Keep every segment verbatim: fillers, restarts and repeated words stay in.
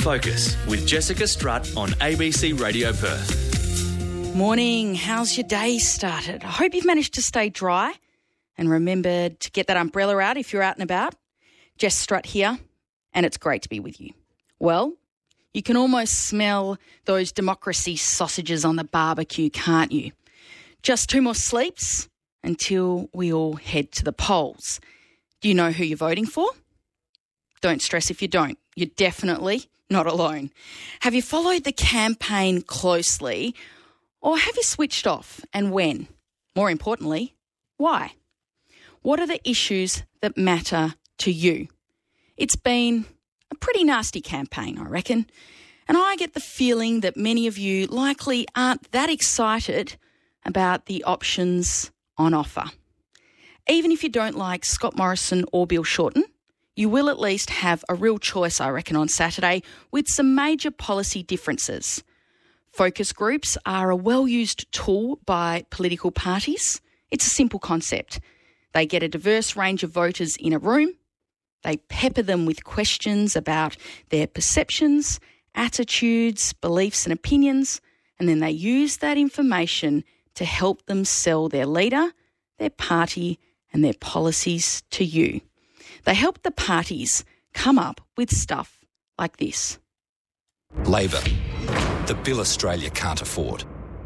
Focus with Jessica Strutt on A B C Radio Perth. Morning. How's your day started? I hope you've managed to stay dry and remembered to get that umbrella out if you're out and about. Jess Strutt here, and it's great to be with you. Well, you can almost smell those democracy sausages on the barbecue, can't you? Just two more sleeps until we all head to the polls. Do you know who you're voting for? Don't stress if you don't. You're definitely not alone. Have you followed the campaign closely, or have you switched off, and when? More importantly, why? What are the issues that matter to you? It's been a pretty nasty campaign, I reckon, and I get the feeling that many of you likely aren't that excited about the options on offer. Even if you don't like Scott Morrison or Bill Shorten, you will at least have a real choice, I reckon, on Saturday with some major policy differences. Focus groups are a well-used tool by political parties. It's a simple concept. They get a diverse range of voters in a room. They pepper them with questions about their perceptions, attitudes, beliefs and opinions, and then they use that information to help them sell their leader, their party and their policies to you. They help the parties come up with stuff like this. Labor, the bill Australia can't afford.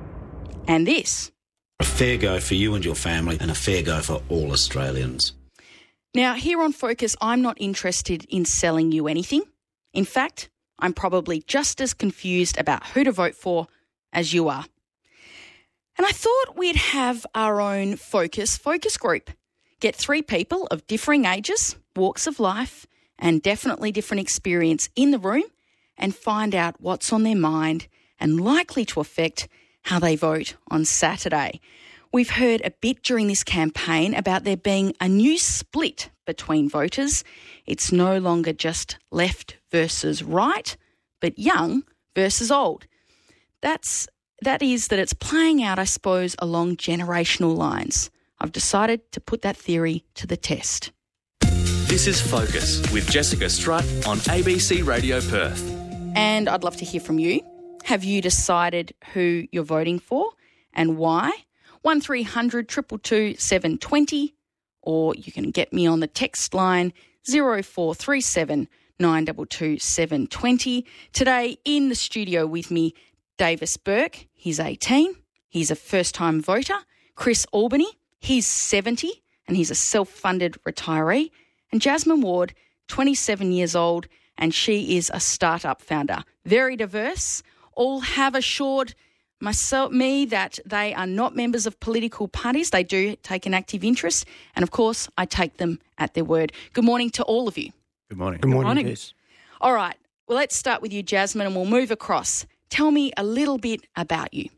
And this. A fair go for you and your family and a fair go for all Australians. Now, here on Focus, I'm not interested in selling you anything. In fact, I'm probably just as confused about who to vote for as you are. And I thought we'd have our own Focus focus group. Get three people of differing ages, walks of life, and definitely different experience in the room and find out what's on their mind and likely to affect how they vote on Saturday. We've heard a bit during this campaign about there being a new split between voters. It's no longer just left versus right, but young versus old. That's, that is that it's playing out, I suppose, along generational lines. I've decided to put that theory to the test. This is Focus with Jessica Strutt on A B C Radio Perth. And I'd love to hear from you. Have you decided who you're voting for and why? one three hundred two two two seven two zero, or you can get me on the text line zero four three seven nine two two seven two zero. Today in the studio with me, Davis Burke. He's eighteen. He's a first-time voter. Chris Albany. He's seventy and he's a self-funded retiree. And Jasmine Ward, twenty-seven years old, and she is a startup founder. Very diverse. All have assured myself, me that they are not members of political parties. They do take an active interest. And, of course, I take them at their word. Good morning to all of you. Good morning. Good morning. Good morning. Yes. All right. Well, let's start with you, Jasmine, and we'll move across. Tell me a little bit about you.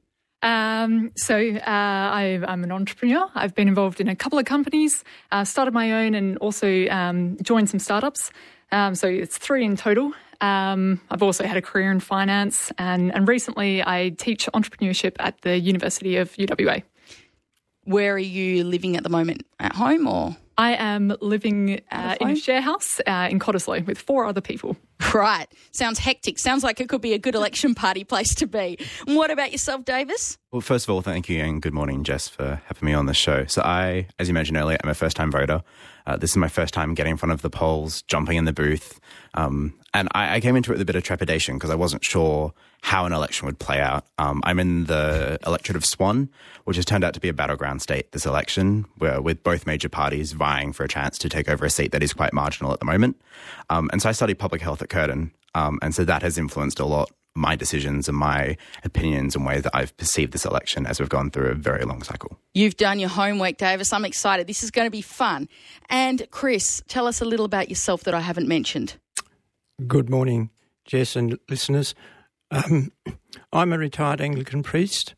Um, so uh, I, I'm an entrepreneur. I've been involved in a couple of companies, uh, started my own and also um, joined some startups. Um, so it's three in total. Um, I've also had a career in finance and, and recently I teach entrepreneurship at the University of U W A. Where are you living at the moment? At home or? I am living uh, in a share house uh, in Cottesloe with four other people. Right. Sounds hectic. Sounds like it could be a good election party place to be. And what about yourself, Davis? Well, first of all, thank you and good morning, Jess, for having me on the show. So I, as you mentioned earlier, I'm a first-time voter. Uh, this is my first time getting in front of the polls, jumping in the booth. Um, and I, I came into it with a bit of trepidation because I wasn't sure how an election would play out. Um, I'm in the electorate of Swan, which has turned out to be a battleground state this election, where with both major parties vying for a chance to take over a seat that is quite marginal at the moment. Um, and so I studied public health at Curtin, um, and so that has influenced a lot my decisions and my opinions and ways that I've perceived this election as we've gone through a very long cycle. You've done your homework, Davis. I'm excited. This is going to be fun. And Chris, tell us a little about yourself that I haven't mentioned. Good morning, Jess and listeners. Um, I'm a retired Anglican priest.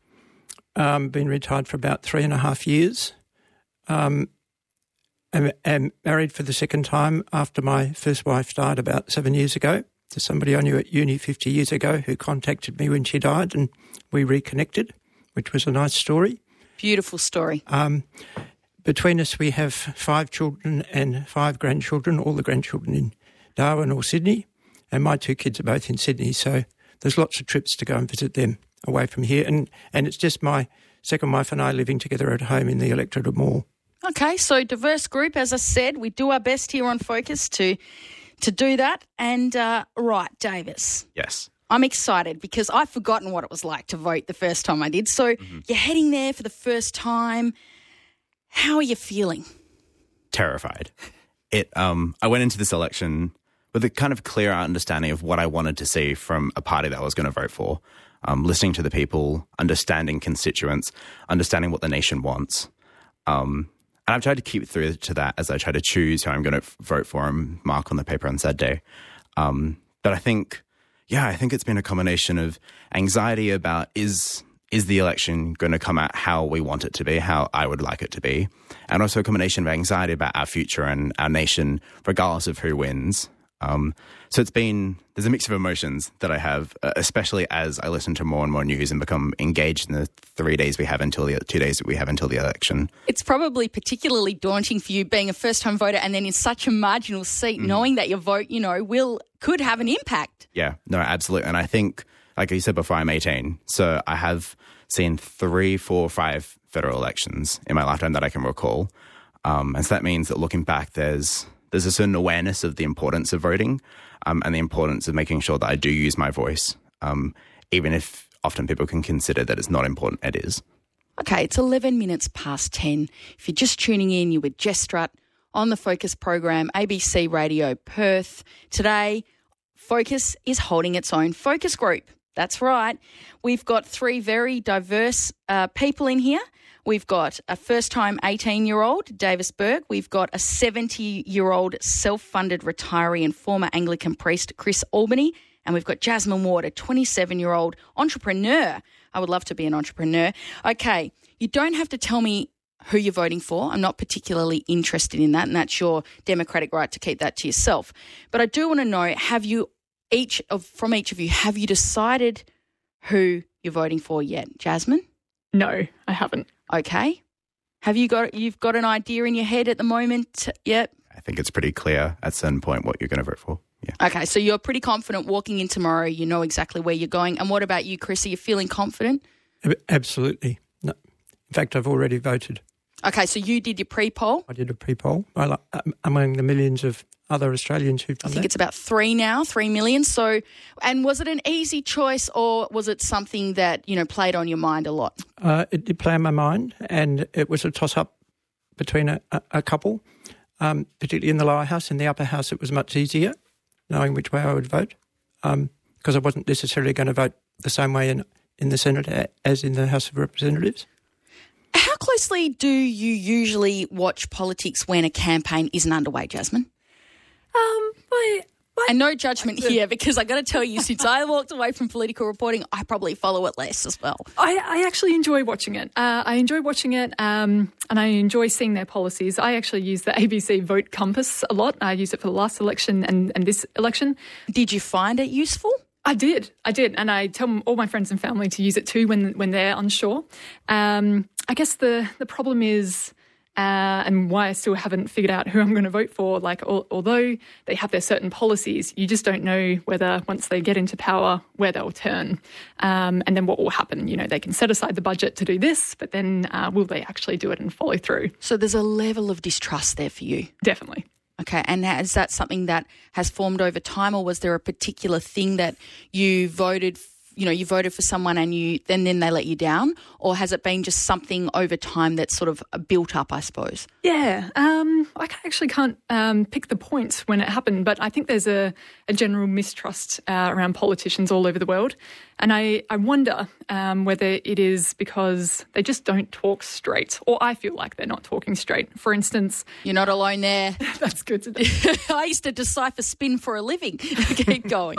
Um, been retired for about three and a half years. Um, am, am married for the second time after my first wife died about seven years ago to somebody I knew at uni fifty years ago who contacted me when she died and we reconnected, which was a nice story. Beautiful story. Um, between us we have five children and five grandchildren, all the grandchildren in Darwin or Sydney. and my two kids are both in Sydney, so there's lots of trips to go and visit them away from here. And, and it's just my second wife and I living together at home in the electorate of Moore. Okay, so diverse group, as I said. We do our best here on Focus to to do that. And, uh, right, Davis. Yes. I'm excited because I've forgotten what it was like to vote the first time I did. So mm-hmm. you're heading there for the first time. How are you feeling? Terrified. It. Um, I went into this election with a kind of clear understanding of what I wanted to see from a party that I was going to vote for. Um, listening to the people, understanding constituents, understanding what the nation wants. Um, and I've tried to keep through to that as I try to choose who I'm going to f- vote for and mark on the paper on Saturday. Um, but I think, yeah, I think it's been a combination of anxiety about is is the election going to come out how we want it to be, how I would like it to be, and also a combination of anxiety about our future and our nation, regardless of who wins. Um, so it's been, there's a mix of emotions that I have, uh, especially as I listen to more and more news and become engaged in the three days we have until the two days that we have until the election. It's probably particularly daunting for you being a first-time voter and then in such a marginal seat, mm. knowing that your vote, you know, will could have an impact. Yeah, no, absolutely. And I think, like you said before, I'm eighteen, so I have seen three, four, five federal elections in my lifetime that I can recall. Um, and so that means that looking back, there's there's a certain awareness of the importance of voting um, and the importance of making sure that I do use my voice, um, even if often people can consider that it's not important. It is. Okay, it's eleven minutes past ten. If you're just tuning in, you're with Jess Strutt on the Focus program, A B C Radio Perth. Today, Focus is holding its own focus group. That's right. We've got three very diverse uh, people in here. We've got a first-time eighteen-year-old, Davis Berg. We've got a seventy-year-old self-funded retiree and former Anglican priest, Chris Albany. And we've got Jasmine Ward, a twenty-seven-year-old entrepreneur. I would love to be an entrepreneur. Okay, you don't have to tell me who you're voting for. I'm not particularly interested in that, and that's your democratic right to keep that to yourself. But I do want to know, have you each of from each of you, have you decided who you're voting for yet? Jasmine? No, I haven't. Okay. Have you got you've got an idea in your head at the moment yet? I think it's pretty clear at a certain point what you're going to vote for. Yeah. Okay, so you're pretty confident walking in tomorrow. You know exactly where you're going. And what about you, Chris? Are you feeling confident? Absolutely. No. In fact, I've already voted. Okay, so you did your pre-poll? I did a pre-poll I, among the millions of other Australians who've done I think that. It's about three now, three million. So, and was it an easy choice or was it something that, you know, played on your mind a lot? Uh, it did play on my mind, and it was a toss-up between a, a, a couple, um, particularly in the lower house. In the upper house, it was much easier knowing which way I would vote um, because I wasn't necessarily going to vote the same way in, in the Senate as in the House of Representatives. How closely do you usually watch politics when a campaign isn't underway, Jasmine? Um, I, I, and no judgment here, because I got to tell you, since I walked away from political reporting, I probably follow it less as well. I, I actually enjoy watching it. Uh, I enjoy watching it, um, and I enjoy seeing their policies. I actually use the A B C Vote Compass a lot. I used it for the last election and, and this election. Did you find it useful? I did, I did, and I tell all my friends and family to use it too when when they're unsure. Um, I guess the the problem is, uh, and why I still haven't figured out who I'm going to vote for. Like, al- although they have their certain policies, you just don't know whether once they get into power where they'll turn, um, and then what will happen. You know, they can set aside the budget to do this, but then uh, will they actually do it and follow through? So there's a level of distrust there for you. Definitely. Okay, and is that something that has formed over time, or was there a particular thing that you voted, you know, you voted for someone and you then then they let you down, or has it been just something over time that's sort of built up, I suppose? Yeah, um, I actually can't um, pick the points when it happened, but I think there's a, a general mistrust uh, around politicians all over the world. And I, I wonder um, whether it is because they just don't talk straight, or I feel like they're not talking straight. For instance... You're not alone there. That's good to know. I used to decipher spin for a living. Keep going.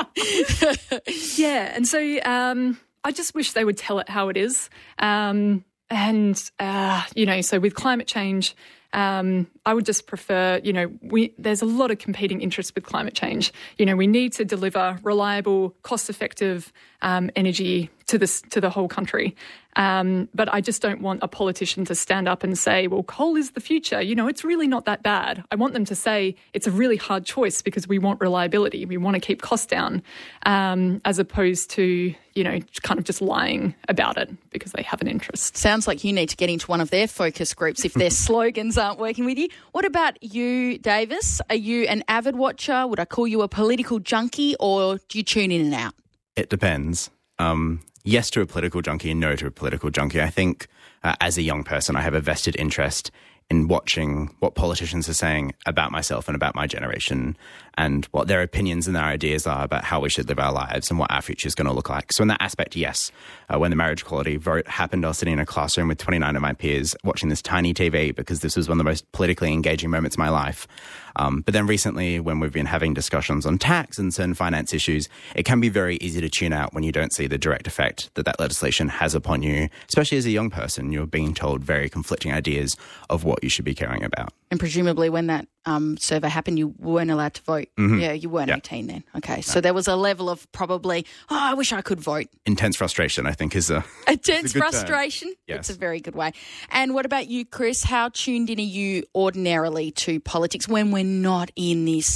Yeah, and so um, I just wish they would tell it how it is. Um, and, uh, you know, so with climate change... Um, I would just prefer, you know, we there's a lot of competing interests with climate change. You know, we need to deliver reliable, cost-effective um, energy to this to the whole country. Um, but I just don't want a politician to stand up and say, well, coal is the future. You know, it's really not that bad. I want them to say it's a really hard choice because we want reliability. We want to keep costs down, um, as opposed to, you know, kind of just lying about it because they have an interest. Sounds like you need to get into one of their focus groups if their slogans aren't working with you. What about you, Davis? Are you an avid watcher? Would I call you a political junkie, or do you tune in and out? It depends. Um, yes to a political junkie and no to a political junkie. I think uh, as a young person, I have a vested interest in watching what politicians are saying about myself and about my generation and what their opinions and their ideas are about how we should live our lives and what our future is going to look like. So in that aspect, yes. Uh, when the marriage equality vote happened, I was sitting in a classroom with twenty-nine of my peers watching this tiny T V because this was one of the most politically engaging moments of my life. Um, but then recently, when we've been having discussions on tax and certain finance issues, it can be very easy to tune out when you don't see the direct effect that that legislation has upon you, especially as a young person. You're being told very conflicting ideas of what you should be caring about. And presumably when that um, survey happened, you weren't allowed to vote. Mm-hmm. Yeah, you weren't yeah. eighteen then. Okay, no. So there was a level of probably, oh, I wish I could vote. Intense frustration, I think, is a Intense is a frustration? Term. Yes. It's a very good way. And what about you, Chris? How tuned in are you ordinarily to politics when we're not in this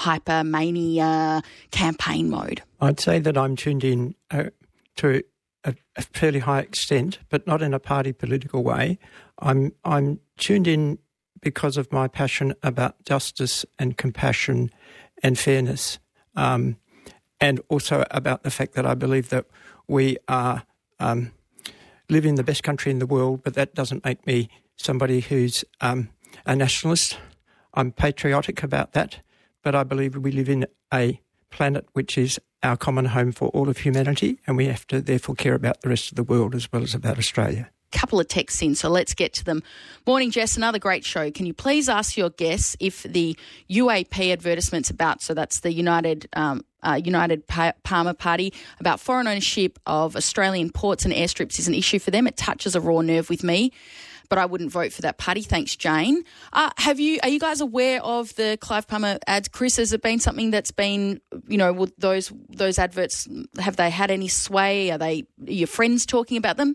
hypermania campaign mode? I'd say that I'm tuned in uh, to a, a fairly high extent, but not in a party political way. I'm I'm tuned in because of my passion about justice and compassion and fairness, um, and also about the fact that I believe that we are um, live in the best country in the world, but that doesn't make me somebody who's um, a nationalist. I'm patriotic about that, but I believe we live in a planet which is our common home for all of humanity, and we have to therefore care about the rest of the world as well as about Australia. Couple of texts in, so let's get to them. Morning, Jess, another great show. Can you please ask your guests if the U A P advertisements about, so that's the United um, uh, United pa- Palmer Party, about foreign ownership of Australian ports and airstrips is an issue for them. It touches a raw nerve with me, but I wouldn't vote for that party. Thanks, Jane. Uh, have you? Are you guys aware of the Clive Palmer ads? Chris, has it been something that's been, you know, with those those adverts, have they had any sway? Are they are your friends talking about them?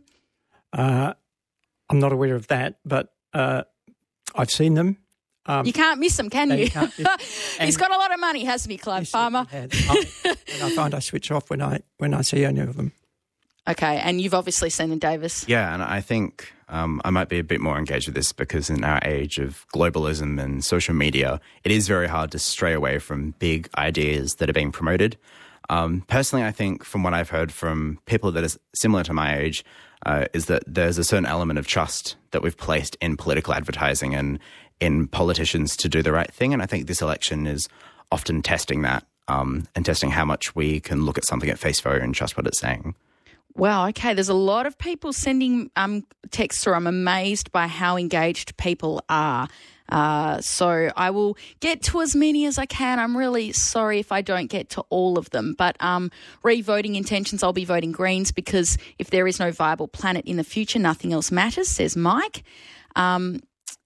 Uh, I'm not aware of that, but uh, I've seen them. Um, you can't miss them, can you? you can't miss, He's got a lot of money, hasn't he, Clive yes, Palmer? I, and I find I switch off when I when I see any of them. Okay, and you've obviously seen them, Davis. Yeah, and I think um, I might be a bit more engaged with this because in our age of globalism and social media, it is very hard to stray away from big ideas that are being promoted. Um, personally, I think from what I've heard from people that are similar to my age, uh, is that there's a certain element of trust that we've placed in political advertising and in politicians to do the right thing. And I think this election is often testing that um, and testing how much we can look at something at face value and trust what it's saying. Wow, okay. There's a lot of people sending um, texts through. I'm amazed by how engaged people are. Uh, so I will get to as many as I can. I'm really sorry if I don't get to all of them. But um, re-voting intentions, I'll be voting Greens because if there is no viable planet in the future, nothing else matters, says Mike. Um,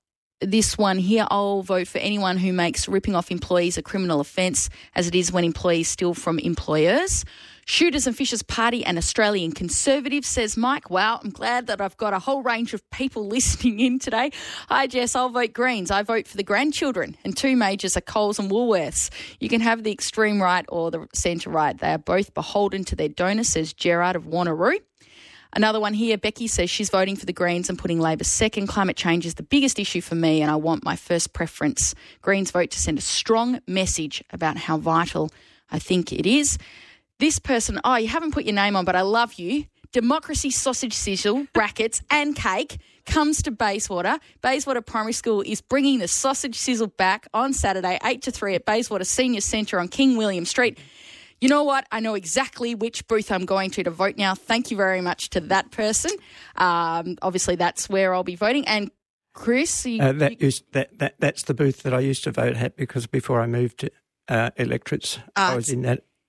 this one here, I'll vote for anyone who makes ripping off employees a criminal offence, as it is when employees steal from employers. Shooters and Fishers Party and Australian Conservatives, says Mike. Wow, I'm glad that I've got a whole range of people listening in today. Hi, Jess, I'll vote Greens. I vote for the grandchildren, and two majors are Coles and Woolworths. You can have the extreme right or the centre right. They are both beholden to their donors, says Gerard of Wanneroo. Another one here, Becky says she's voting for the Greens and putting Labor second. Climate change is the biggest issue for me and I want my first preference. Greens vote to send a strong message about how vital I think it is. This person, oh, you haven't put your name on, but I love you. Democracy Sausage Sizzle, brackets, and cake comes to Bayswater. Bayswater Primary School is bringing the sausage sizzle back on Saturday, eight to three at Bayswater Senior Centre on King William Street. You know what? I know exactly which booth I'm going to to vote now. Thank you very much to that person. Um, obviously, that's where I'll be voting. And Chris? You, uh, that you, is, that, that, that's the booth that I used to vote at because before I moved to uh, electorates, uh, I was in that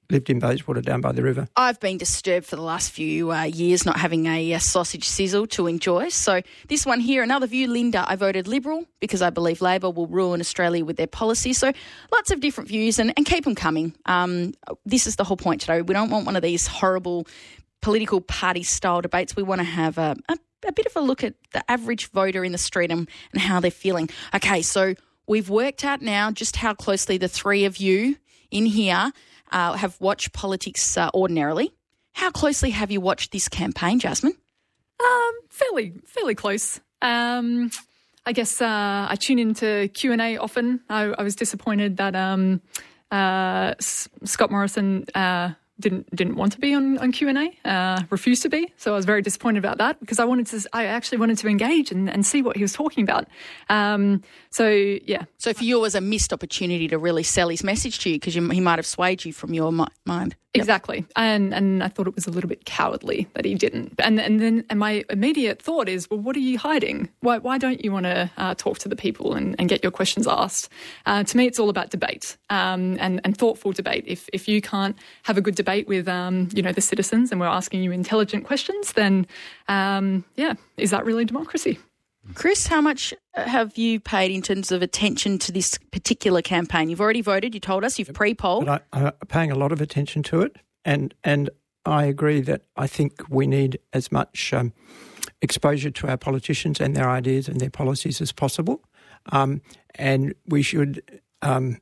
lived in Bayswater down by the river. I've been disturbed for the last few uh, years not having a, a sausage sizzle to enjoy. So this one here, another view, Linda, I voted Liberal because I believe Labor will ruin Australia with their policy. So lots of different views and, and keep them coming. Um, this is the whole point today. We don't want one of these horrible political party style debates. We want to have a, a, a bit of a look at the average voter in the street and, and how they're feeling. Okay, so we've worked out now just how closely the three of you in here Uh, have watched politics uh, ordinarily. How closely have you watched this campaign, Jasmine? Um, fairly, fairly close. Um, I guess uh, I tune into Q and A often. I, I was disappointed that um, uh, S- Scott Morrison uh, didn't didn't want to be on, on Q and A, uh, refused to be. So I was very disappointed about that because I wanted to. I actually wanted to engage and, and see what he was talking about. Um, so yeah. So for you, it was a missed opportunity to really sell his message to you because he might have swayed you from your mi- mind. Yep. Exactly, and and I thought it was a little bit cowardly that he didn't. And and then and my immediate thought is, well, what are you hiding? Why why don't you want to uh, talk to the people and, and get your questions asked? Uh, to me, it's all about debate um, and and thoughtful debate. If if you can't have a good debate with um, you know the citizens, and we're asking you intelligent questions, then um, yeah, is that really democracy? Chris, how much have you paid in terms of attention to this particular campaign? You've already voted, you told us, you've pre-polled. But I, I'm paying a lot of attention to it, and and I agree that I think we need as much um, exposure to our politicians and their ideas and their policies as possible, um, and we should um,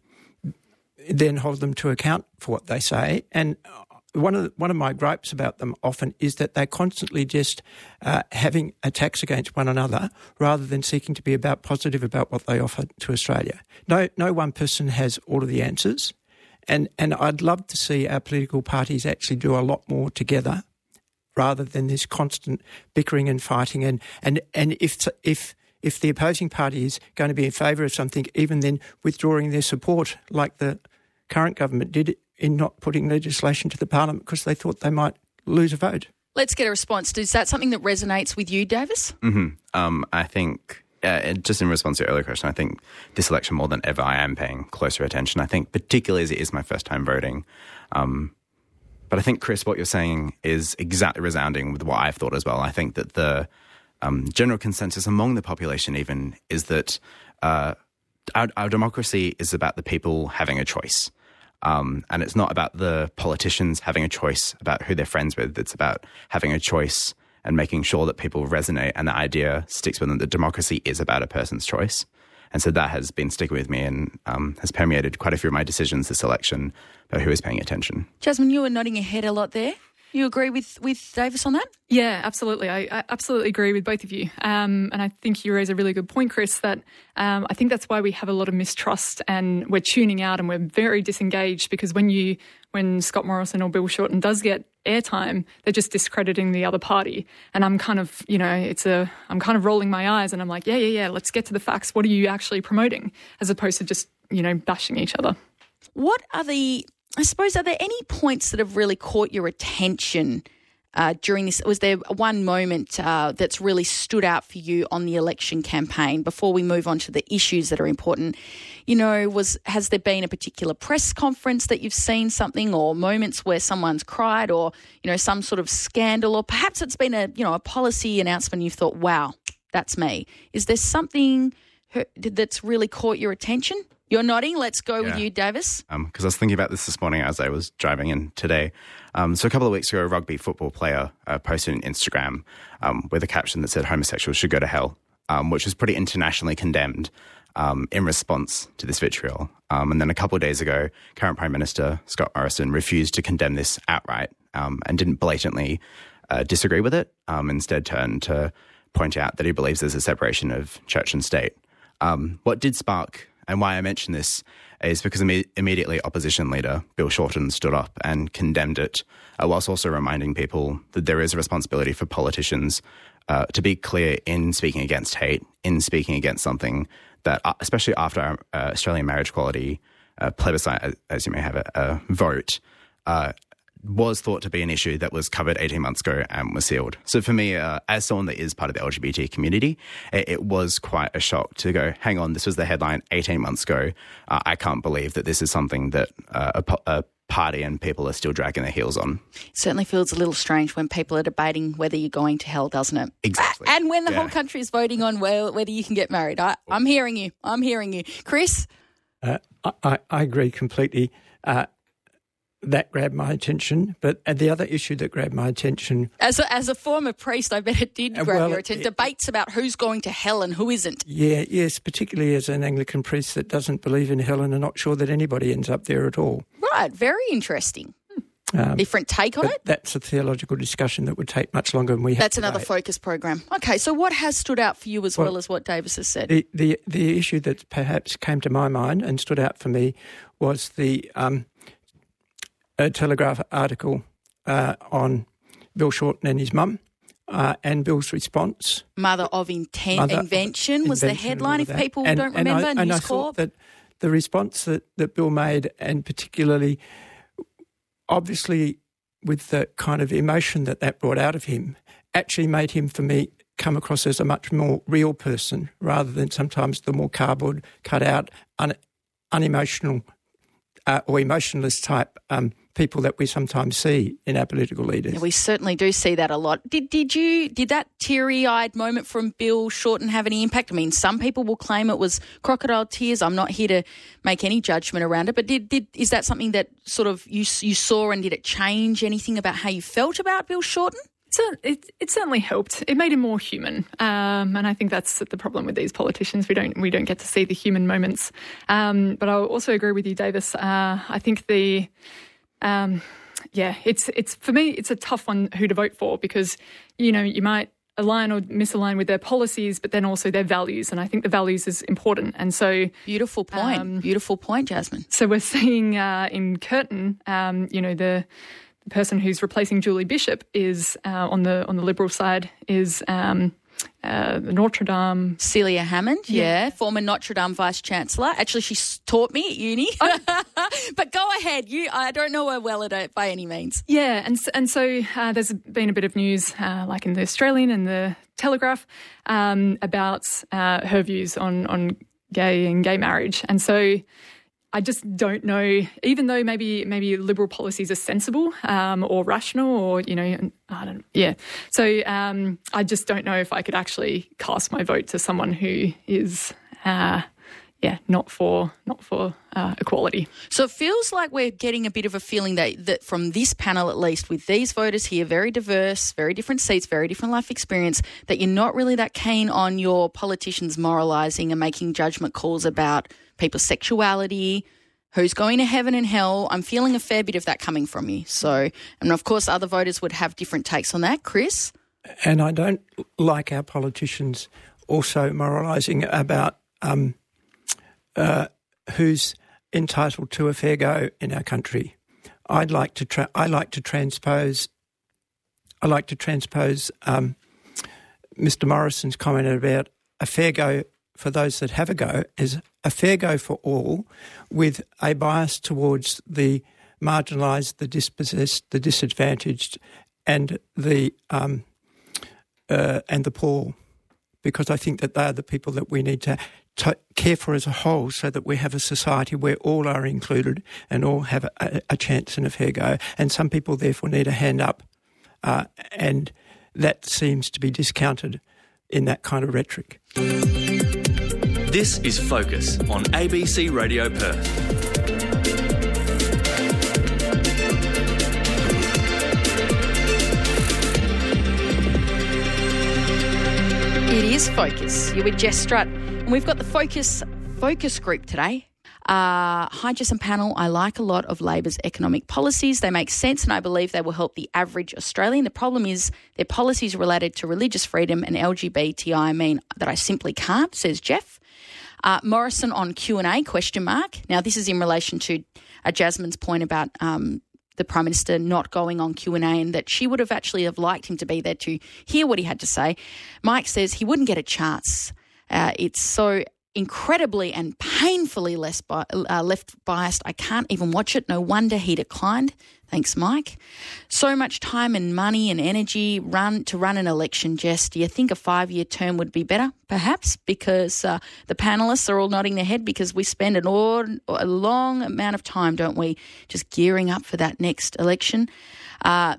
then hold them to account for what they say. And One of the, one of my gripes about them often is that they're constantly just uh, having attacks against one another rather than seeking to be about positive about what they offer to Australia. No, no one person has all of the answers, and and I'd love to see our political parties actually do a lot more together, rather than this constant bickering and fighting. And and and if if if the opposing party is going to be in favour of something, even then withdrawing their support, like the current government did in not putting legislation to the parliament because they thought they might lose a vote. Let's get a response. Is that something that resonates with you, Davis? Mm-hmm. Um, I think, uh, just in response to your earlier question, I think this election more than ever I am paying closer attention. I think particularly as it is my first time voting. Um, but I think, Chris, what you're saying is exactly resounding with what I've thought as well. I think that the um, general consensus among the population even is that uh, our, our democracy is about the people having a choice. Um, and it's not about the politicians having a choice about who they're friends with. It's about having a choice and making sure that people resonate and the idea sticks with them that democracy is about a person's choice. And so that has been sticking with me and um, has permeated quite a few of my decisions this election about who is paying attention. Jasmine, you were nodding your head a lot there. You agree with, with Davis on that? Yeah, absolutely. I, I absolutely agree with both of you. Um, and I think you raise a really good point, Chris, that um, I think that's why we have a lot of mistrust and we're tuning out and we're very disengaged because when you when Scott Morrison or Bill Shorten does get airtime, they're just discrediting the other party. And I'm kind of, you know, it's a, I'm kind of rolling my eyes and I'm like, yeah, yeah, yeah, let's get to the facts. What are you actually promoting? As opposed to just, you know, bashing each other. What are the... I suppose, are there any points that have really caught your attention uh, during this? Was there one moment uh, that's really stood out for you on the election campaign before we move on to the issues that are important? You know, was has there been a particular press conference that you've seen something or moments where someone's cried or, you know, some sort of scandal or perhaps it's been a, you know, a policy announcement you've thought, wow, that's me. Is there something that's really caught your attention? You're nodding. Let's go yeah. with you, Davis. Because um, I was thinking about this this morning as I was driving in today. Um, so a couple of weeks ago, a rugby football player uh, posted on Instagram um, with a caption that said homosexuals should go to hell, um, which was pretty internationally condemned um, in response to this vitriol. Um, and then a couple of days ago, current Prime Minister Scott Morrison refused to condemn this outright um, and didn't blatantly uh, disagree with it, um, instead turned to point out that he believes there's a separation of church and state. Um, what did spark... And why I mention this is because imme- immediately opposition leader Bill Shorten stood up and condemned it, uh, whilst also reminding people that there is a responsibility for politicians uh, to be clear in speaking against hate, in speaking against something that, uh, especially after our uh, Australian marriage equality uh, plebiscite, as you may have a, a vote, uh, was thought to be an issue that was covered eighteen months ago and was sealed. So for me, uh, as someone that is part of the L G B T community, it, it was quite a shock to go, hang on, this was the headline eighteen months ago. Uh, I can't believe that this is something that uh, a, a party and people are still dragging their heels on. It certainly feels a little strange when people are debating whether you're going to hell, doesn't it? Exactly. And when the Yeah. whole country is voting on well, whether you can get married. I, I'm hearing you. I'm hearing you. Chris? Uh, I, I agree completely. Uh, that grabbed my attention. But uh, the other issue that grabbed my attention... As a, as a former priest, I bet it did Uh, grab well, your attention. it- Debates about who's going to hell and who isn't. Yeah, yes, particularly as an Anglican priest that doesn't believe in hell and are not sure that anybody ends up there at all. Right, very interesting. Um, Different take on but it? that's a theological discussion that would take much longer than we have That's another today. focus program. Okay, so what has stood out for you as well, Well, as what Davis has said? The, the the issue that perhaps came to my mind and stood out for me was the um, a Telegraph article uh, on Bill Shorten and his mum uh, and Bill's response. Mother of inten- Mother of Invention was the invention and headline, all if of that. people And- don't and I- remember, and I News thought Corp. that the response that, that Bill made, and particularly obviously with the kind of emotion that that brought out of him, actually made him, for me, come across as a much more real person rather than sometimes the more cardboard, cut out, un- unemotional uh, or emotionless type um, people that we sometimes see in our political leaders. Yeah, we certainly do see that a lot. Did did you did that teary-eyed moment from Bill Shorten have any impact? I mean, some people will claim it was crocodile tears. I'm not here to make any judgment around it, but did did is that something that sort of you you saw, and did it change anything about how you felt about Bill Shorten? So it, it certainly helped. It made him more human, um, and I think that's the problem with these politicians. We don't we don't get to see the human moments. Um, but I also agree with you, Davis. Uh, I think the um, yeah, it's it's for me it's a tough one who to vote for, because you know you might align or misalign with their policies, but then also their values, and I think the values is important. And so Beautiful point. Um, Beautiful point, Jasmine. so we're seeing uh, in Curtin, um, you know the. The person who's replacing Julie Bishop is uh, on the on the Liberal side is um, uh, the Notre Dame. Celia Hammond, yeah, former Notre Dame Vice Chancellor. Actually, she s- taught me at uni. But go ahead. You, I don't know her well at, by any means. Yeah, and s- and so uh, there's been a bit of news, uh, like in the Australian and the Telegraph, um, about uh, her views on on gay and gay marriage, and so. I just don't know, even though maybe maybe Liberal policies are sensible um, or rational or, you know, I don't know. Yeah. So um, I just don't know if I could actually cast my vote to someone who is, uh, yeah, not for not for uh, equality. So it feels like we're getting a bit of a feeling that, that from this panel, at least, with these voters here, very diverse, very different seats, very different life experience, that you're not really that keen on your politicians moralising and making judgment calls about people's sexuality, who's going to heaven and hell. I'm feeling a fair bit of that coming from you. So, and of course, other voters would have different takes on that. Chris? And I don't like our politicians also moralising about um, uh, who's entitled to a fair go in our country. I'd like to tra- I like to transpose. I like to transpose um, Mister Morrison's comment about a fair go for those that have a go is a fair go for all, with a bias towards the marginalised, the dispossessed, the disadvantaged, and the um, uh, and the poor, because I think that they are the people that we need to, to care for as a whole, so that we have a society where all are included and all have a, a chance and a fair go. And some people therefore need a hand up, uh, and that seems to be discounted in that kind of rhetoric. This is Focus on A B C Radio Perth. It is Focus. You're with Jess Strutt, and we've got the Focus Focus group today. Uh, hi, Jess and panel. I like a lot of Labor's economic policies. They make sense, and I believe they will help the average Australian. The problem is their policies related to religious freedom and L G B T I mean that I simply can't, says Jeff. Uh, Morrison on Q and A, question mark. Now, this is in relation to uh, Jasmine's point about um, the Prime Minister not going on Q and A, and that she would have actually have liked him to be there to hear what he had to say. Mike says he wouldn't get a chance. Uh, it's so incredibly and painfully less bi- uh, left biased. I can't even watch it. No wonder he declined. Thanks, Mike. So much time and money and energy run to run an election, Jess. Do you think a five-year term would be better? Perhaps, because uh, the panellists are all nodding their head because we spend an or, a long amount of time, don't we, just gearing up for that next election. Uh,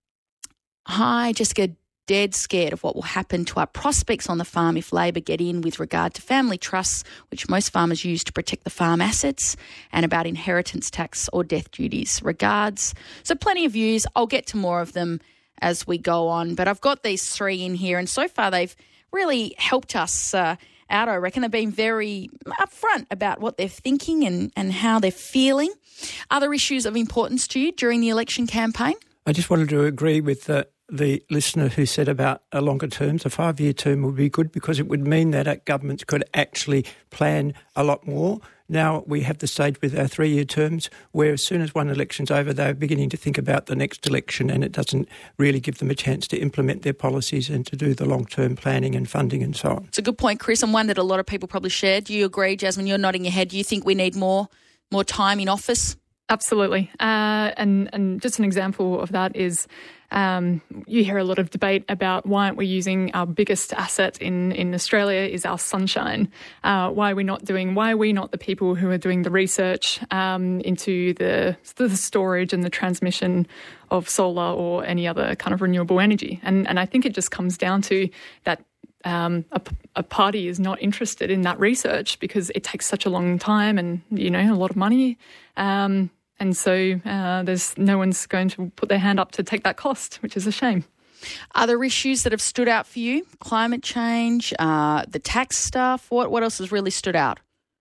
hi, Jessica. Dead scared of what will happen to our prospects on the farm if Labor get in with regard to family trusts, which most farmers use to protect the farm assets, and about inheritance tax or death duties. Regards. So plenty of views. I'll get to more of them as we go on, but I've got these three in here, and so far they've really helped us uh, out, I reckon. They've been very upfront about what they're thinking and, and how they're feeling. Other issues of importance to you during the election campaign? I just wanted to agree with the the listener who said about a longer term. A five-year term would be good because it would mean that governments could actually plan a lot more. Now we have the stage with our three-year terms where as soon as one election's over, they're beginning to think about the next election, and it doesn't really give them a chance to implement their policies and to do the long-term planning and funding and so on. It's a good point, Chris, and one that a lot of people probably share. Do you agree, Jasmine? You're nodding your head. Do you think we need more more time in office? Absolutely. Uh, and, and just an example of that is um, you hear a lot of debate about why aren't we using our biggest asset in, in Australia is our sunshine. Uh, why are we not doing, why are we not the people who are doing the research um, into the, the storage and the transmission of solar or any other kind of renewable energy? And, and I think it just comes down to that Um, a, a party is not interested in that research because it takes such a long time and, you know, a lot of money. Um, and so uh, there's no one's going to put their hand up to take that cost, which is a shame. Other issues that have stood out for you? Climate change, uh, the tax stuff. What, what else has really stood out?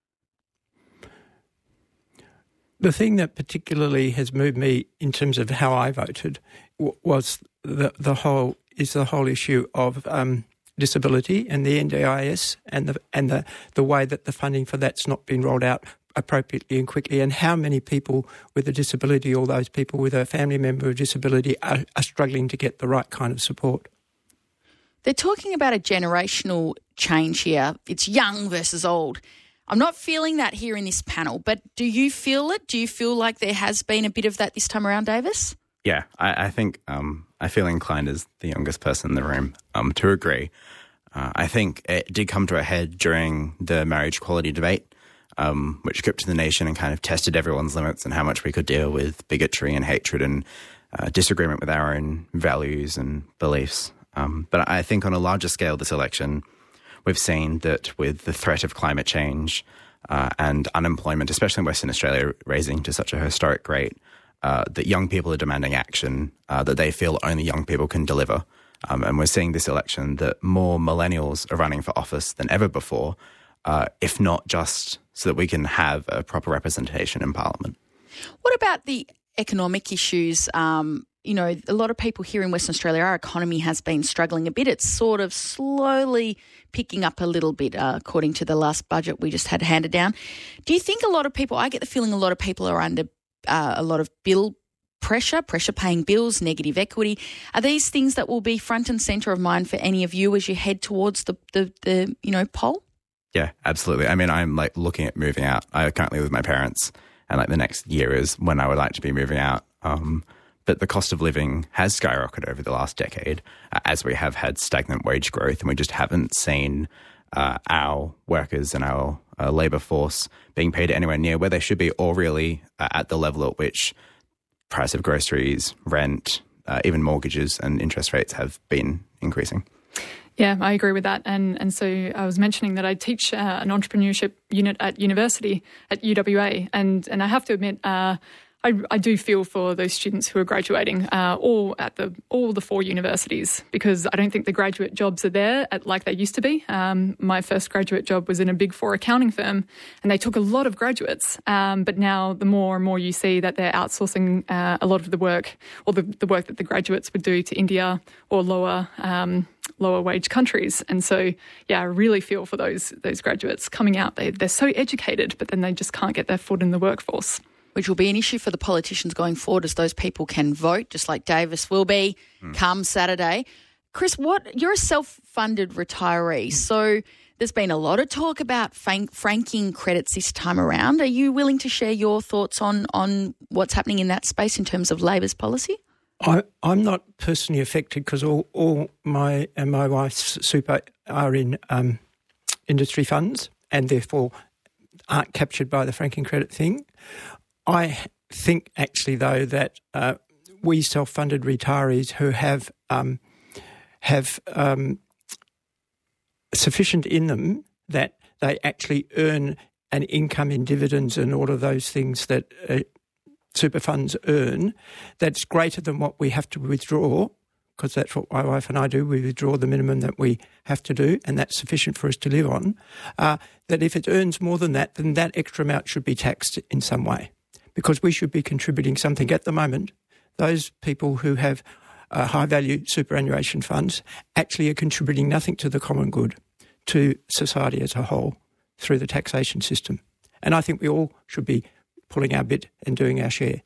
The thing that particularly has moved me in terms of how I voted w- was the, the whole, is the whole issue of Um, disability and the N D I S and the and the, the way that the funding for that's not been rolled out appropriately and quickly, and how many people with a disability or those people with a family member with disability are, are struggling to get the right kind of support. They're talking about a generational change here. It's young versus old. I'm not feeling that here in this panel, but do you feel it? Do you feel like there has been a bit of that this time around, Davis? Yeah, I, I think um, I feel inclined as the youngest person in the room um, to agree. Uh, I think it did come to a head during the marriage equality debate, um, which gripped the nation and kind of tested everyone's limits and how much we could deal with bigotry and hatred and uh, disagreement with our own values and beliefs. Um, but I think on a larger scale this election, we've seen that with the threat of climate change uh, and unemployment, especially in Western Australia, raising to such a historic rate, Uh, that young people are demanding action uh, that they feel only young people can deliver. Um, and we're seeing this election that more millennials are running for office than ever before, uh, if not just so that we can have a proper representation in Parliament. What about the economic issues? Um, you know, a lot of people here in Western Australia, our economy has been struggling a bit. It's sort of slowly picking up a little bit, uh, according to the last budget we just had handed down. Do you think a lot of people, I get the feeling a lot of people are under Uh, a lot of bill pressure, pressure paying bills, negative equity. Are these things that will be front and centre of mind for any of you as you head towards the, the, the you know, poll? Yeah, absolutely. I mean, I'm like looking at moving out. I currently live with my parents, and like the next year is when I would like to be moving out. Um, but the cost of living has skyrocketed over the last decade uh, as we have had stagnant wage growth, and we just haven't seen uh, our workers and our uh, labour force being paid anywhere near where they should be, or really uh, at the level at which price of groceries, rent, uh, even mortgages and interest rates have been increasing. Yeah, I agree with that. And and so I was mentioning that I teach uh, an entrepreneurship unit at university at U W A, and, and I have to admit, uh, I, I do feel for those students who are graduating, uh, all at the all the four universities, because I don't think the graduate jobs are there at, like they used to be. Um, my first graduate job was in a Big Four accounting firm, and they took a lot of graduates. Um, but now the more and more you see that they're outsourcing uh, a lot of the work, or the, the work that the graduates would do to India or lower um, lower wage countries. And so, yeah, I really feel for those those graduates coming out. They, they're so educated, but then they just can't get their foot in the workforce. Which will be an issue for the politicians going forward, as those people can vote, just like Davis will be mm. come Saturday. Chris, what you're a self-funded retiree, mm. so There's been a lot of talk about frank- franking credits this time around. Are you willing to share your thoughts on, on what's happening in that space in terms of Labor's policy? I, I'm not personally affected because all, all my and my wife's super are in um, industry funds and therefore aren't captured by the franking credit thing. I think actually though that uh, we self-funded retirees who have um, have um, sufficient in them that they actually earn an income in dividends and all of those things that uh, super funds earn that's greater than what we have to withdraw, because that's what my wife and I do. We withdraw the minimum that we have to do, and that's sufficient for us to live on, uh, that if it earns more than that, then that extra amount should be taxed in some way, because we should be contributing something. At the moment, those people who have uh, high-value superannuation funds actually are contributing nothing to the common good, to society as a whole, through the taxation system. And I think we all should be pulling our bit and doing our share.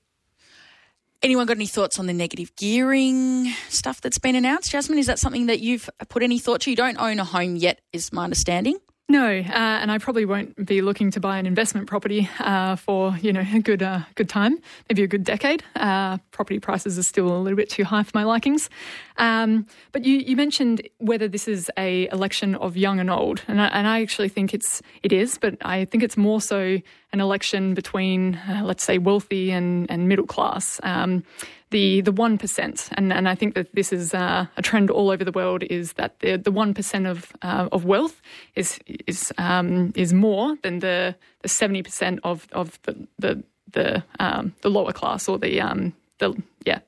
Anyone got any thoughts on the negative gearing stuff that's been announced? Jasmine, is that something that you've put any thought to? You don't own a home yet, is my understanding. No, uh, and I probably won't be looking to buy an investment property uh, for, you know, a good uh, good time, maybe a good decade. Uh, property prices are still a little bit too high for my likings. Um, but you, you mentioned whether this is a election of young and old, and I, and I actually think it's it is, but I think it's more so an election between, uh, let's say, wealthy and, and middle class. Um, the the one percent, and and I think that this is uh, a trend all over the world, is that the the one percent of uh, of wealth is is um, is more than the the seventy percent of of the the the um, the lower class, or the um the yeah.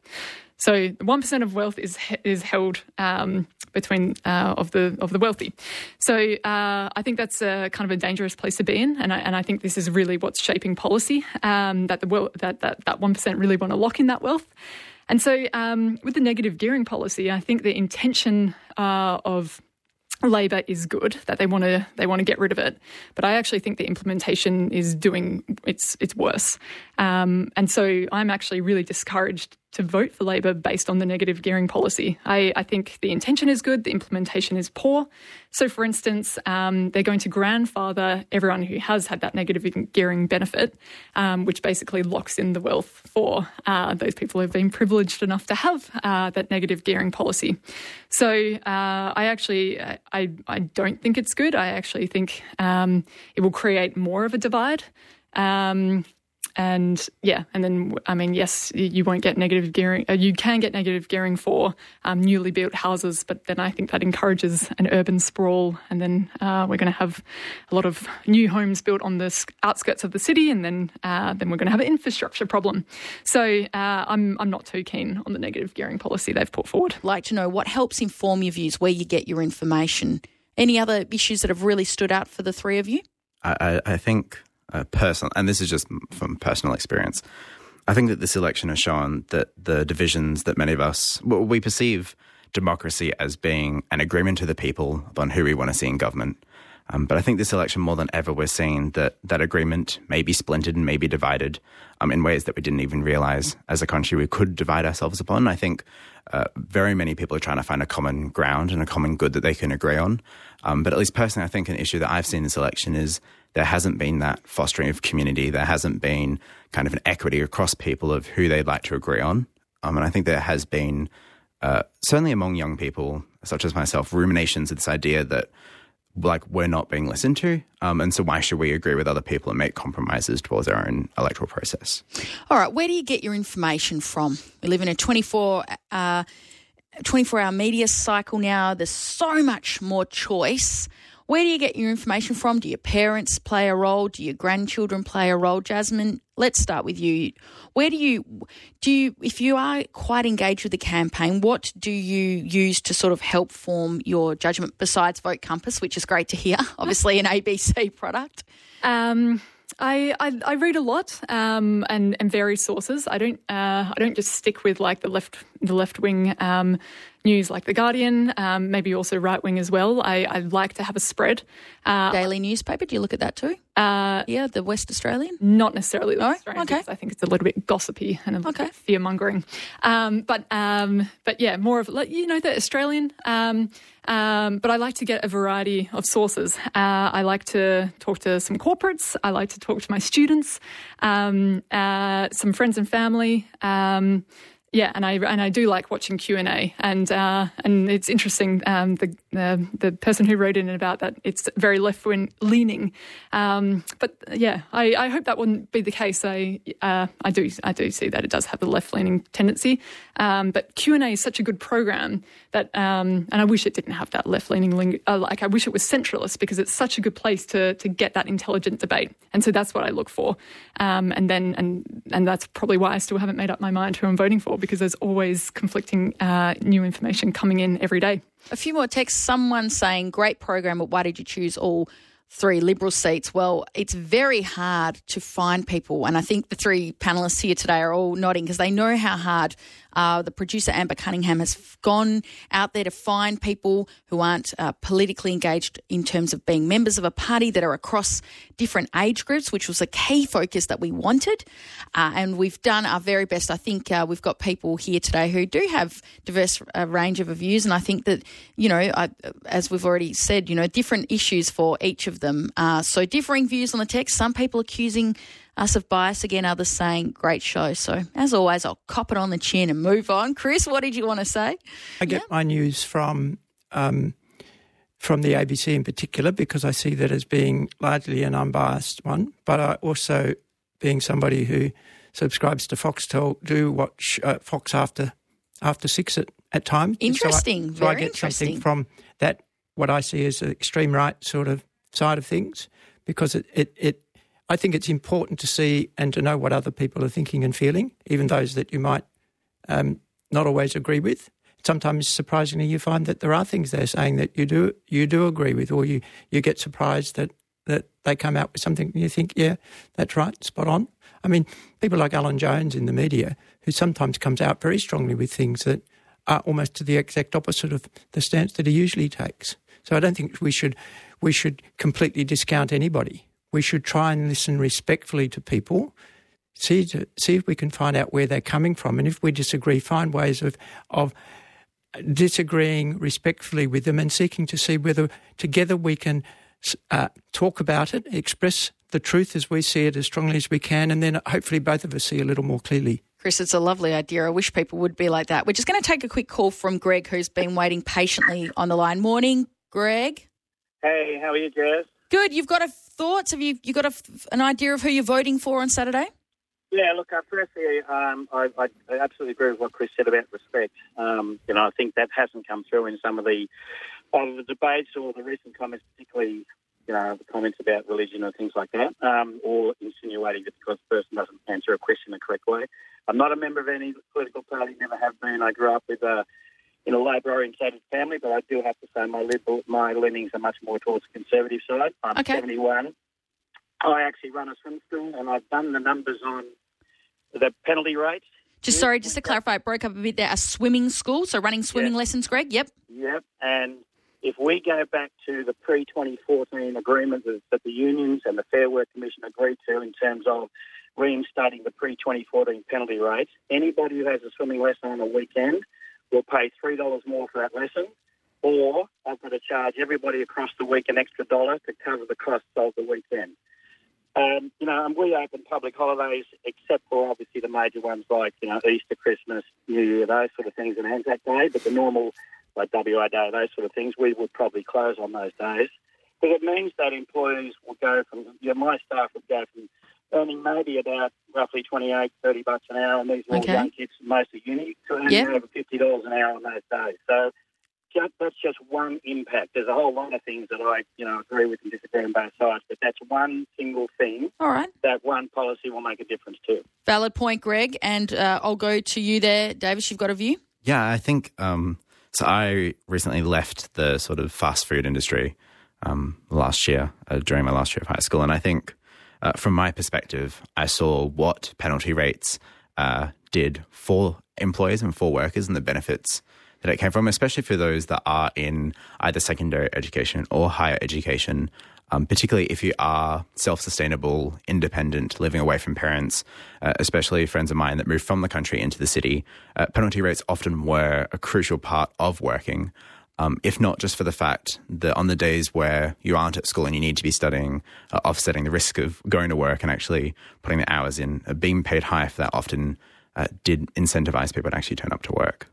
So one percent of wealth is is held um, between uh, of the of the wealthy. So uh, I think that's a kind of a dangerous place to be in, and I, and I think this is really what's shaping policy. Um, that the that that that one percent really want to lock in that wealth, and so um, with the negative gearing policy, I think the intention uh, of Labor is good, that they want to they want to get rid of it, but I actually think the implementation is doing it's it's worse, um, and so I'm actually really discouraged to vote for Labor based on the negative gearing policy. I, I think the intention is good, the implementation is poor. So, for instance, um, they're going to grandfather everyone who has had that negative gearing benefit, um, which basically locks in the wealth for uh, those people who have been privileged enough to have uh, that negative gearing policy. So, uh, I actually I, I don't think it's good. I actually think um, it will create more of a divide. Um, And yeah, and then, I mean, yes, you won't get negative gearing. Uh, you can get negative gearing for um, newly built houses, but then I think that encourages an urban sprawl. And then uh, we're going to have a lot of new homes built on the outskirts of the city, and then uh, then we're going to have an infrastructure problem. So uh, I'm I'm not too keen on the negative gearing policy they've put forward. Like to know what helps inform your views, where you get your information. Any other issues that have really stood out for the three of you? I, I, I think... Uh, personal, and this is just from personal experience, I think that this election has shown that the divisions that many of us, well, we perceive democracy as being an agreement to the people on who we want to see in government. Um, but I think this election, more than ever, we're seeing that that agreement may be splintered and may be divided um, in ways that we didn't even realise as a country we could divide ourselves upon. I think uh, very many people are trying to find a common ground and a common good that they can agree on. Um, but at least personally, I think an issue that I've seen this election is there hasn't been that fostering of community. There hasn't been kind of an equity across people of who they'd like to agree on. Um, and I think there has been, uh, certainly among young people, such as myself, ruminations of this idea that, like, we're not being listened to. Um, and so why should we agree with other people and make compromises towards our own electoral process? All right, where do you get your information from? We live in a twenty-four, uh, twenty-four hour media cycle now. There's so much more choice. Where do you get your information from? Do your parents play a role? Do your grandchildren play a role? Jasmine, let's start with you. Where do you, do you, if you are quite engaged with the campaign, what do you use to sort of help form your judgment besides Vote Compass, which is great to hear, obviously an A B C product? Um, I, I, I read a lot um, and, and various sources. I don't uh, I don't just stick with like the left the left wing um, news like The Guardian, um, maybe also right-wing as well. I, I like to have a spread. Uh, Daily newspaper, do you look at that too? Uh, yeah, the West Australian? Not necessarily the Oh, West Australian, okay. because I think it's a little bit gossipy and a little Okay. bit fear-mongering. Um, but, um, but yeah, more of, like, you know, the Australian. Um, um, but I like to get a variety of sources. Uh, I like to talk to some corporates. I like to talk to my students, um, uh, some friends and family. Um, Yeah, and I and I do like watching Q and A, and uh, and it's interesting. Um, the uh, the person who wrote in about that, it's very left wing leaning, um, but yeah, I, I hope that wouldn't be the case. I uh, I do I do see that it does have a left leaning tendency, um, but Q and A is such a good program that, um, and I wish it didn't have that left leaning. Ling- uh, like I wish it was centralist, because it's such a good place to to get that intelligent debate, and so that's what I look for, um, and then and and that's probably why I still haven't made up my mind who I'm voting for, because there's always conflicting uh, new information coming in every day. A few more texts. Someone saying, great program, but why did you choose all three Liberal seats? Well, it's very hard to find people, and I think the three panellists here today are all nodding because they know how hard uh, the producer, Amber Cunningham, has gone out there to find people who aren't uh, politically engaged in terms of being members of a party, that are across different age groups, which was a key focus that we wanted. Uh, and we've done our very best. I think uh, we've got people here today who do have diverse uh, range of views, and I think that, you know, I, as we've already said, you know, different issues for each of them. Uh, so differing views on the text, some people accusing us of bias, again, others saying great show. So as always, I'll cop it on the chin and move on. Chris, what did you want to say? I get Yeah. my news from um, from the A B C in particular, because I see that as being largely an unbiased one, but I also, being somebody who subscribes to Foxtel, do watch uh, Fox after after six at, at times. Interesting, So I, so I very get something interesting. from that, what I see as the extreme right sort of side of things, because it, it, it I think it's important to see and to know what other people are thinking and feeling, even those that you might um, not always agree with. Sometimes, surprisingly, you find that there are things they're saying that you do you do agree with, or you, you get surprised that, that they come out with something and you think, yeah, that's right, spot on. I mean, people like Alan Jones in the media, who sometimes comes out very strongly with things that are almost to the exact opposite of the stance that he usually takes. So I don't think we should we should completely discount anybody. We should try and listen respectfully to people, see to, see if we can find out where they're coming from, and if we disagree, find ways of of disagreeing respectfully with them and seeking to see whether together we can uh, talk about it, express the truth as we see it as strongly as we can, and then hopefully both of us see a little more clearly. Chris, it's a lovely idea. I wish people would be like that. We're just going to take a quick call from Greg, who's been waiting patiently on the line. Morning, Greg. Hey, how are you, Jess? Good. You've got a thoughts? Have you you got a, an idea of who you're voting for on Saturday? Yeah, look, uh, firstly, um, I, I, I absolutely agree with what Chris said about respect. Um, you know, I think that hasn't come through in some of the either the debates or the recent comments, particularly, you know, the comments about religion and things like that, um, or insinuating that because the person doesn't answer a question the correct way. I'm not a member of any political party, never have been. I grew up with a in a Labor-orientated family, but I do have to say my liberal, my leanings are much more towards the Conservative side. I'm Okay. seventy-one. I actually run a swim school, and I've done the numbers on the penalty rates. Just Yep. sorry, just to clarify, it broke up a bit there. A swimming school, so running swimming Yeah. lessons, Greg? Yep. Yep, and if we go back to the pre twenty fourteen agreement that, that the unions and the Fair Work Commission agreed to in terms of reinstating the pre twenty fourteen penalty rates, anybody who has a swimming lesson on a weekend will pay three dollars more for that lesson, or I've got to charge everybody across the week an extra dollar to cover the costs of the weekend. Um, you know, and we open public holidays except for obviously the major ones like, you know, Easter, Christmas, New Year, those sort of things, and Anzac Day, but the normal, like W A Day, those sort of things, we would probably close on those days. But it means that employees will go from, you know, my staff would go from earning maybe about roughly twenty-eight, thirty bucks an hour, and these are all Okay. young kids, most of uni, to earning Yeah. over fifty dollars an hour on those days. So just, that's just one impact. There's a whole lot of things that I, you know, agree with and disagree on both sides, but that's one single thing All right. that one policy will make a difference to. Valid point, Greg. And uh, I'll go to you there, Davis. You've got a view? Yeah, I think um, so. I recently left the sort of fast food industry um, last year uh, during my last year of high school, and I think uh, from my perspective, I saw what penalty rates uh, did for employees and for workers and the benefits that it came from, especially for those that are in either secondary education or higher education, um, particularly if you are self-sustainable, independent, living away from parents, uh, especially friends of mine that moved from the country into the city. Uh, penalty rates often were a crucial part of working. Um, if not just for the fact that on the days where you aren't at school and you need to be studying, uh, offsetting the risk of going to work and actually putting the hours in, uh, being paid higher for that often uh, did incentivise people to actually turn up to work.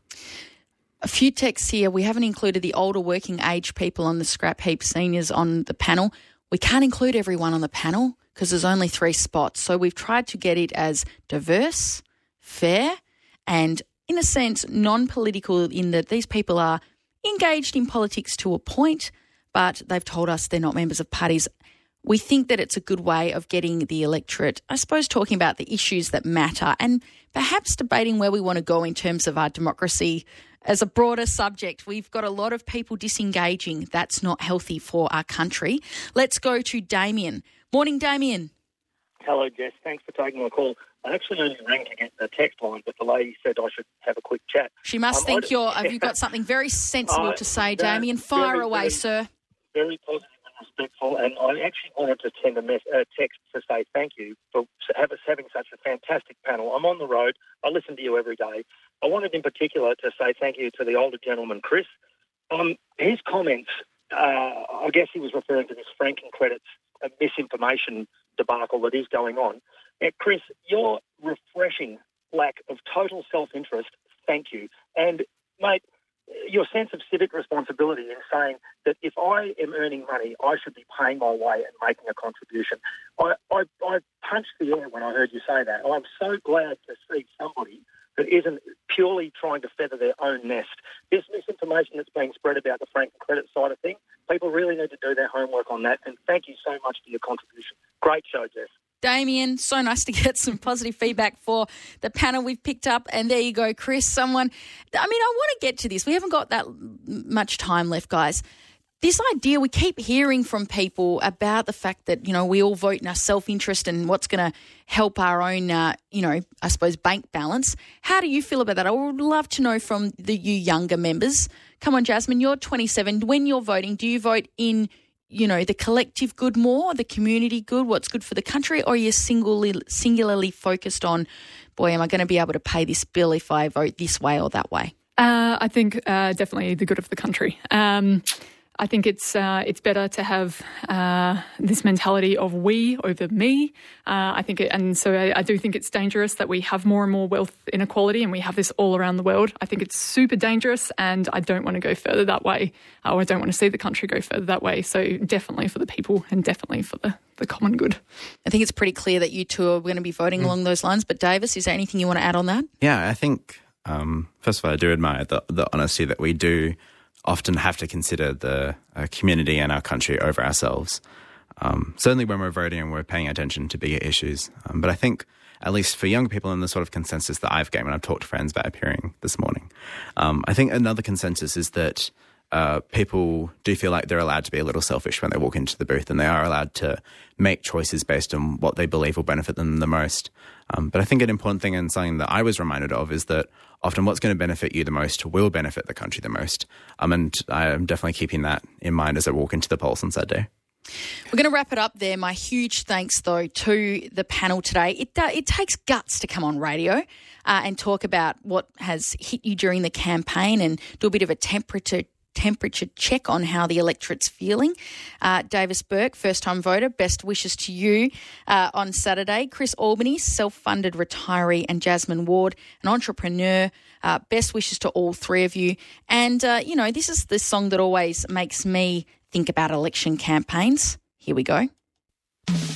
A few texts here. We haven't included the older working age people on the scrap heap, seniors on the panel. We can't include everyone on the panel because there's only three spots. So we've tried to get it as diverse, fair, and in a sense non-political, in that these people are engaged in politics to a point, but they've told us they're not members of parties. We think that it's a good way of getting the electorate, I suppose, talking about the issues that matter and perhaps debating where we want to go in terms of our democracy as a broader subject. We've got a lot of people disengaging. That's not healthy for our country. Let's go to Damien. Morning, Damien. Hello, Jess. Thanks for taking my call. I actually only rang to get the text line, but the lady said I should have a quick chat. She must um, think you're, have you got something very sensible uh, to say, Damien? Fire very, away, very, sir. Very positive and respectful, and I actually wanted to send a mess, uh, text to say thank you for have us having such a fantastic panel. I'm on the road. I listen to you every day. I wanted in particular to say thank you to the older gentleman, Chris. Um, his comments, uh, I guess he was referring to this franking credits uh, misinformation debacle that is going on. Now, Chris, your refreshing lack of total self-interest, thank you. And, mate, your sense of civic responsibility in saying that if I am earning money, I should be paying my way and making a contribution. I, I, I punched the air when I heard you say that. I'm so glad to see somebody that isn't purely trying to feather their own nest. This misinformation that's being spread about the franking credit side of things, people really need to do their homework on that. And thank you so much for your contribution. Great show, Jess. Damien, so nice to get some positive feedback for the panel we've picked up. And there you go, Chris, someone... I mean, I want to get to this. We haven't got that much time left, guys. This idea, we keep hearing from people about the fact that, you know, we all vote in our self-interest and what's going to help our own, uh, you know, I suppose, bank balance. How do you feel about that? I would love to know from the you younger members. Come on, Jasmine, you're twenty-seven. When you're voting, do you vote in, you know, the collective good more, the community good, what's good for the country, or are you singularly, singularly focused on, boy, am I going to be able to pay this bill if I vote this way or that way? Uh, I think uh, definitely the good of the country. Um I think it's uh, it's better to have uh, this mentality of we over me. Uh, I think, it, and so I, I do think it's dangerous that we have more and more wealth inequality, and we have this all around the world. I think it's super dangerous, and I don't want to go further that way, or I don't want to see the country go further that way. So definitely for the people, and definitely for the, the common good. I think it's pretty clear that you two are going to be voting mm. along those lines. But Davis, is there anything you want to add on that? Yeah, I think um, first of all, I do admire the, the honesty that we do often have to consider the uh, community and our country over ourselves. Um, certainly when we're voting and we're paying attention to bigger issues. Um, but I think, at least for young people in the sort of consensus that I've gained when I've talked to friends about appearing this morning, um, I think another consensus is that uh, people do feel like they're allowed to be a little selfish when they walk into the booth, and they are allowed to make choices based on what they believe will benefit them the most. Um, but I think an important thing, and something that I was reminded of, is that often what's going to benefit you the most will benefit the country the most. Um, and I'm definitely keeping that in mind as I walk into the polls on Saturday. We're going to wrap it up there. My huge thanks, though, to the panel today. It uh, it takes guts to come on radio uh, and talk about what has hit you during the campaign and do a bit of a temperature temperature check on how the electorate's feeling. Uh, Davis Burke, first-time voter, best wishes to you uh, on Saturday. Chris Albany, self-funded retiree, and Jasmine Ward, an entrepreneur. Uh, best wishes to all three of you. And, uh, you know, this is the song that always makes me think about election campaigns. Here we go.